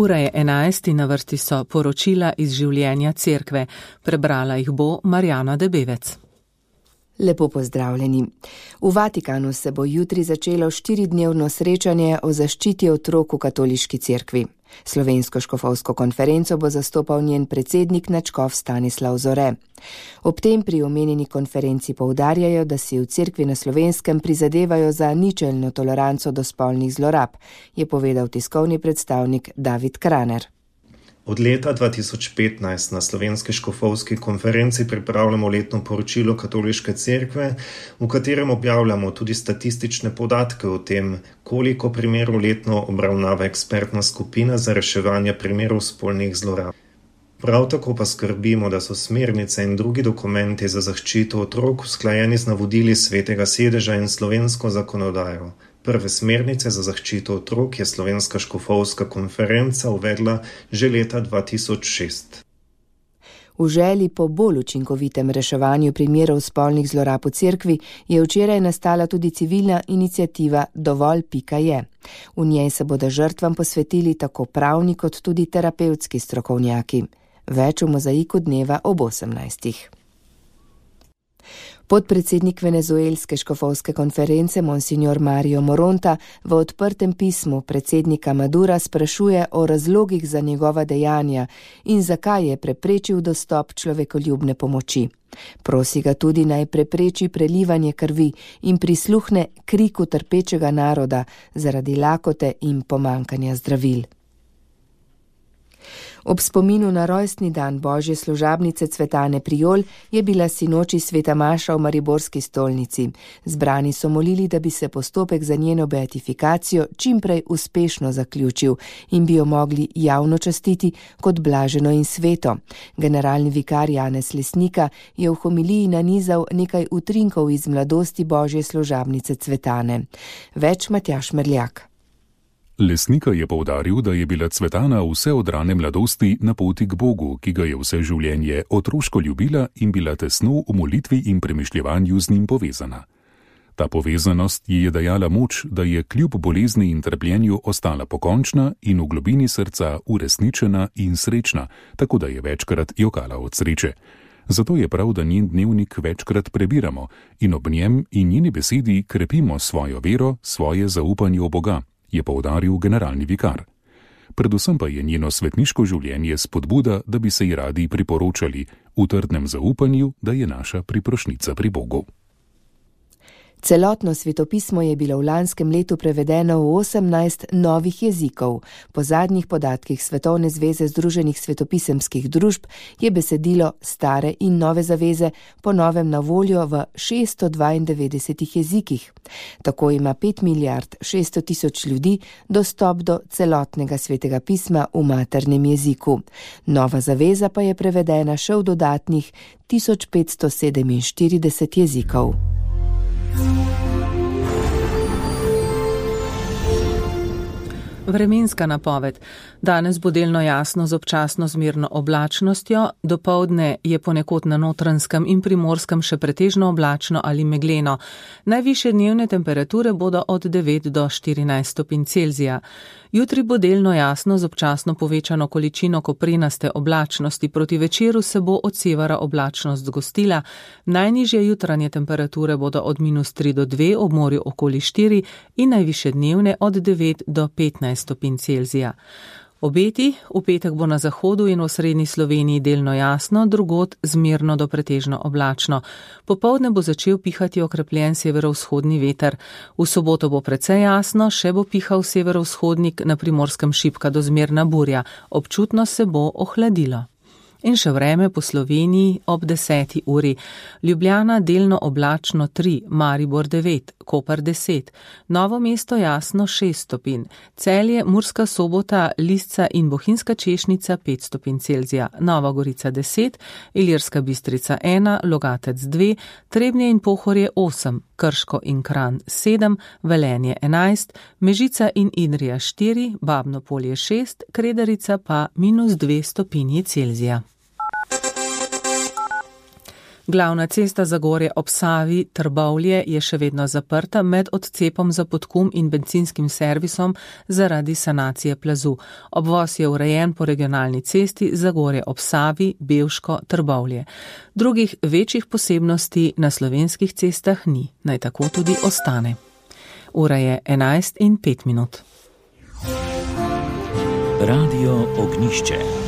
Ura je 11 in na vrsti so poročila iz življenja cerkve. Prebrala jih bo Marjana Debevec. Lepo pozdravljeni. V Vatikanu se bo jutri začelo 4-dnevno srečanje o zaščiti otrok v katoliški cerkvi. Slovensko škofovsko konferenco bo zastopal njen predsednik nadškof Stanislav Zore. Ob tem pri omenjeni konferenci poudarjajo, da si v cerkvi na Slovenskem prizadevajo za ničelno toleranco do spolnih zlorab, je povedal tiskovni predstavnik David Kraner. Od leta 2015 na Slovenski škofovski konferenci pripravljamo letno poročilo Katoliške cerkve, v katerem objavljamo tudi statistične podatke o tem, koliko primerov letno obravnava ekspertna skupina za reševanje primerov spolnih zlorab. Prav tako pa skrbimo, da so smernice in drugi dokumenti za zaščito otrok usklajeni z navodili Svetega sedeža in slovensko zakonodajo. Prve smernice za zaščito otrok je Slovenska škofovska konferenca uvedla že leta 2006. V želji po bolj učinkovitem reševanju primerov spolnih zlorab v cerkvi je včeraj nastala tudi civilna iniciativa Dovolj.je. V njej se bodo žrtvam posvetili tako pravni kot tudi terapevtski strokovnjaki. Več v mozaiku dneva ob 18. Podpredsednik venezuelske škofovske konference Monsignor Mario Moronta v odprtem pismu predsednika Madura sprašuje o razlogih za njegova dejanja in zakaj je preprečil dostop človekoljubne pomoči. Prosi ga tudi naj prepreči prelivanje krvi in prisluhne kriku trpečega naroda zaradi lakote in pomankanja zdravil. Ob spominu na rojstni dan Božje služabnice Cvetane Prijol je bila sinoči sveta maša v mariborski stolnici. Zbrani so molili, da bi se postopek za njeno beatifikacijo čimprej uspešno zaključil in bi jo mogli javno častiti kot blaženo in sveto. Generalni vikar Janez Lesnika je v homiliji nanizal nekaj utrinkov iz mladosti Božje služabnice Cvetane. Več Matjaž Merljak. Lesnika je poudaril, da je bila Cvetana vse od rane mladosti na poti k Bogu, ki ga je vse življenje otroško ljubila in bila tesno v molitvi in premišljevanju z njim povezana. Ta povezanost ji je dajala moč, da je kljub bolezni in trpljenju ostala pokončna in v globini srca uresničena in srečna, tako da je večkrat jokala od sreče. Zato je prav, da njen dnevnik večkrat prebiramo in ob njem in njeni besedi krepimo svojo vero, svoje zaupanje v Boga, je poudaril generalni vikar. Predvsem pa je njeno svetniško življenje spodbuda, da bi se ji radi priporočali v trdnem zaupanju, da je naša priprošnica pri Bogu. Celotno svetopismo je bilo v lanskem letu prevedeno v 18 novih jezikov. Po zadnjih podatkih Svetovne zveze Združenih svetopisemskih družb je besedilo Stare in Nove zaveze po novem na voljo v 692 jezikih. Tako ima 5 milijard 600 tisoč ljudi dostop do celotnega svetega pisma v maternem jeziku. Nova zaveza pa je prevedena še v dodatnih 1547 jezikov. Vremenska napoved. Danes bo delno jasno z občasno zmerno oblačnostjo, dopoldne je ponekod na Notranjskem in Primorskem še pretežno oblačno ali megleno. Najvišje dnevne temperature bodo od 9 do 14 stopinj Celzija. Jutri bo delno jasno z občasno povečano količino koprenaste oblačnosti, proti večeru se bo od severa oblačnost zgostila, najnižje jutranje temperature bodo od -3 do 2, ob morju okoli 4 in najvišje dnevne od 9 do 15 stopinj Celzija. Obeti, v petek bo na zahodu in v osrednji Sloveniji delno jasno, drugod zmerno do pretežno oblačno. Popoldne bo začel pihati okrepljen severovzhodni veter. V soboto bo precej jasno, še bo pihal severovzhodnik, na Primorskem šibka do zmerna burja. Občutno se bo ohladilo. In še vreme po Sloveniji ob 10. uri. Ljubljana delno oblačno 3, Maribor 9, Koper 10, Novo mesto jasno 6 stopinj, Celje, Murska Sobota, Lisca in Bohinjska Češnica 5 stopinj Celzija, Nova Gorica 10, Ilirska Bistrica 1, Logatec 2, Trebnje in Pohorje 8, Krško in Kranj 7, Velenje 11, Mežica in Idrija 4, Babno Polje 6, Kredarica pa -2 stopinji Celzija. Glavna cesta Zagorje ob Savi Trbovlje je še vedno zaprta med odcepom za Podkum in bencinskim servisom zaradi sanacije plazu. Obvoz je urejen po regionalni cesti Zagorje ob Savi, Bevško, Trbovlje. Drugih večjih posebnosti na slovenskih cestah ni, naj tako tudi ostane. Ura je 11:05. Radio Ognjišče.